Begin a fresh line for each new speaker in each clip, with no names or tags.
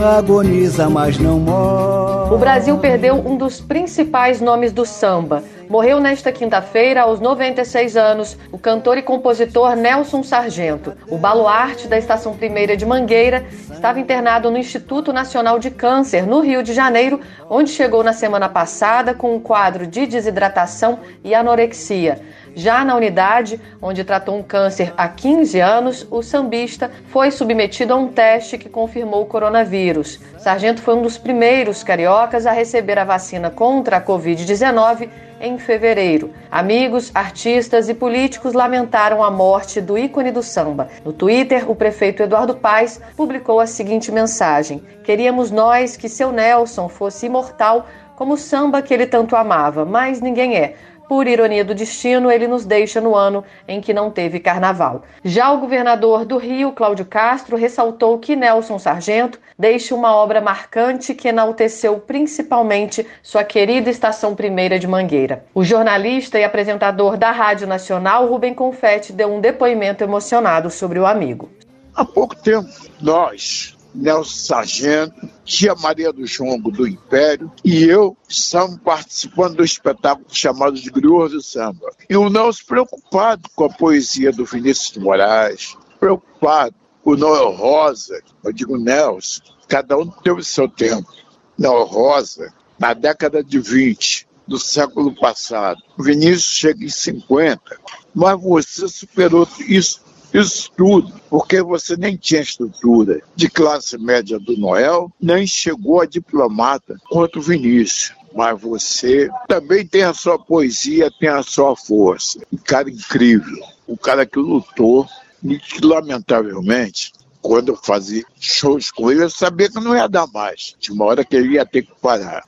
agoniza, mas não morre.
O Brasil perdeu um dos principais nomes do samba. Morreu nesta quinta-feira, aos 96 anos, o cantor e compositor Nelson Sargento. O baluarte da Estação Primeira de Mangueira estava internado no Instituto Nacional de Câncer, no Rio de Janeiro, onde chegou na semana passada com um quadro de desidratação e anorexia. Já na unidade, onde tratou um câncer há 15 anos, o sambista foi submetido a um teste que confirmou o coronavírus. Sargento foi um dos primeiros cariocas a receber a vacina contra a Covid-19 em fevereiro. Amigos, artistas e políticos lamentaram a morte do ícone do samba. No Twitter, o prefeito Eduardo Paes publicou a seguinte mensagem: "Queríamos nós que seu Nelson fosse imortal como o samba que ele tanto amava, mas ninguém é. Por ironia do destino, ele nos deixa no ano em que não teve carnaval." Já o governador do Rio, Cláudio Castro, ressaltou que Nelson Sargento deixa uma obra marcante que enalteceu principalmente sua querida Estação Primeira de Mangueira. O jornalista e apresentador da Rádio Nacional, Rubem Confetti, deu um depoimento emocionado sobre o amigo.
Há pouco tempo, nós, Nelson Sargento, tia Maria do Jongo do Império e eu estamos participando do espetáculo chamado de Griôs do Samba. E o Nelson preocupado com a poesia do Vinícius de Moraes, preocupado com o Noel Rosa. Eu digo, Nelson, cada um teve o seu tempo. Noel Rosa, na década de 20 do século passado, o Vinícius chega em 50, mas você superou isso tudo, porque você nem tinha estrutura de classe média do Noel, nem chegou a diplomata quanto o Vinícius. Mas você também tem a sua poesia, tem a sua força. Um cara incrível, um cara que lutou e que, lamentavelmente, quando eu fazia shows com ele, eu sabia que não ia dar mais. Tinha uma hora que ele ia ter que parar.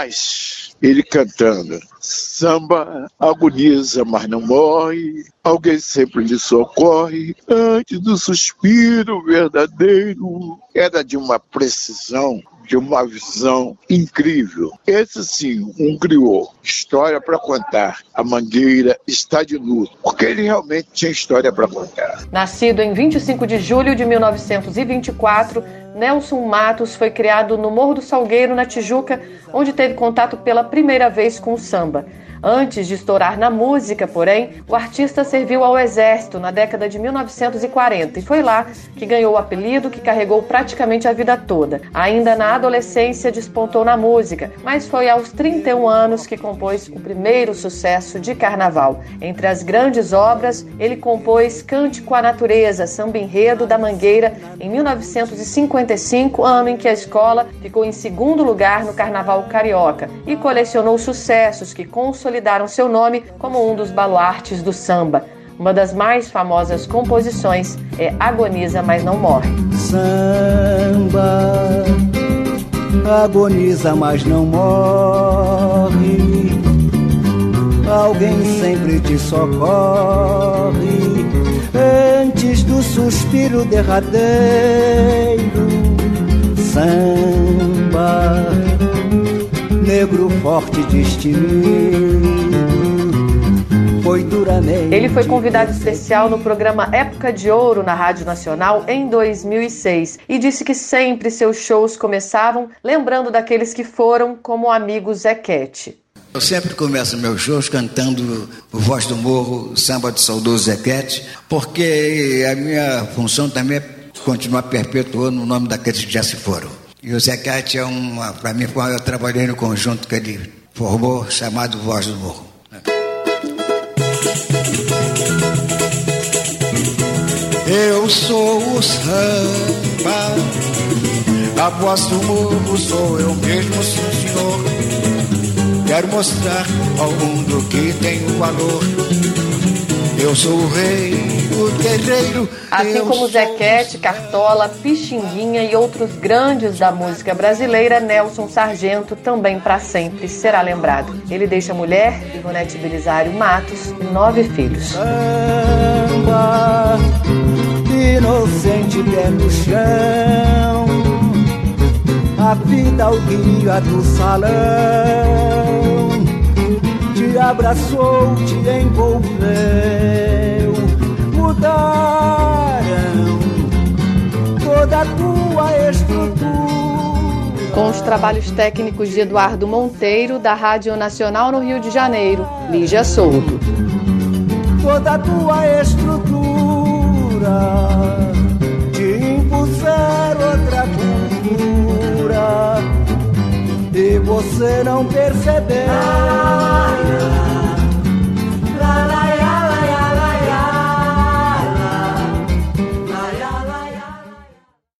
Mas ele cantando: samba agoniza, mas não morre, alguém sempre lhe socorre, antes do suspiro verdadeiro. Era de uma precisão, de uma visão incrível. Esse sim, um griot, história para contar. A Mangueira está de luto, porque ele realmente tinha história para contar.
Nascido em 25 de julho de 1924, Nelson Matos foi criado no Morro do Salgueiro, na Tijuca, onde teve contato pela primeira vez com o samba. Antes de estourar na música, porém, o artista serviu ao Exército na década de 1940 e foi lá que ganhou o apelido que carregou praticamente a vida toda. Ainda na adolescência despontou na música, mas foi aos 31 anos que compôs o primeiro sucesso de carnaval. Entre as grandes obras, ele compôs Cântico à Natureza, samba enredo da Mangueira, em 1955, ano em que a escola ficou em segundo lugar no Carnaval Carioca, e colecionou sucessos que consolidaram seu nome como um dos baluartes do samba. Uma das mais famosas composições é Agoniza, mas não morre.
Samba agoniza, mas não morre, alguém sempre te socorre, antes do suspiro derradeiro. Samba, negro forte destemido, foi duramente...
Ele foi convidado especial no programa Época de Ouro na Rádio Nacional em 2006 e disse que sempre seus shows começavam lembrando daqueles que foram, como o amigo Zequete.
Eu sempre começo meus shows cantando o Voz do Morro, samba do saudoso Zequete, porque a minha função também é continuar perpetuando o nome daqueles que já se foram. E o Zequete é para mim, eu trabalhei no conjunto que ele formou, chamado Voz do Morro.
Eu sou o samba, a voz do morro sou eu mesmo, sim senhor. Quero mostrar ao mundo que tenho valor. Eu sou o rei, o guerreiro.
Assim como Zequete, Cartola, Pixinguinha e outros grandes da música brasileira, Nelson Sargento também para sempre será lembrado. Ele deixa mulher, Ivonete Belisário Matos, e 9 filhos.
Samba, inocente pé no chão, a vida ao guia do salão, te abraçou, te envolveu, mudaram toda a tua estrutura,
Com os trabalhos técnicos de Eduardo Monteiro, da Rádio Nacional no Rio de Janeiro, Lígia Souto.
Toda a tua estrutura te impuser outra cultura e você não percebeu.